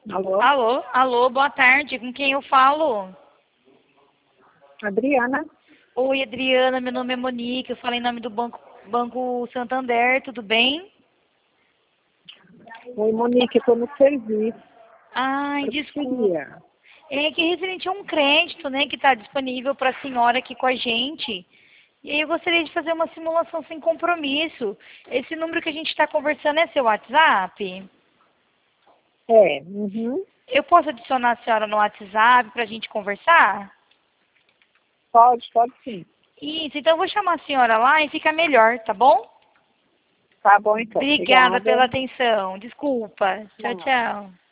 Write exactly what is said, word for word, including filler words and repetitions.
Alô? Alô, alô, boa tarde. Com quem eu falo? Adriana? Oi, Adriana, meu nome é Monique. Eu falo em nome do Banco, Banco Santander, tudo bem? Oi, Monique, eu estou no serviço. Ai, Eu desculpa. queria. É que referente a um crédito, né, que está disponível para a senhora aqui com a gente. E aí eu gostaria de fazer uma simulação sem compromisso. Esse número que a gente está conversando é seu WhatsApp? É, uhum. Eu posso adicionar a senhora no WhatsApp para a gente conversar? Pode, pode sim. Isso, então eu vou chamar a senhora lá e fica melhor, tá bom? Tá bom então. Obrigada Obrigada. pela atenção. Desculpa. Tchau, Não. tchau.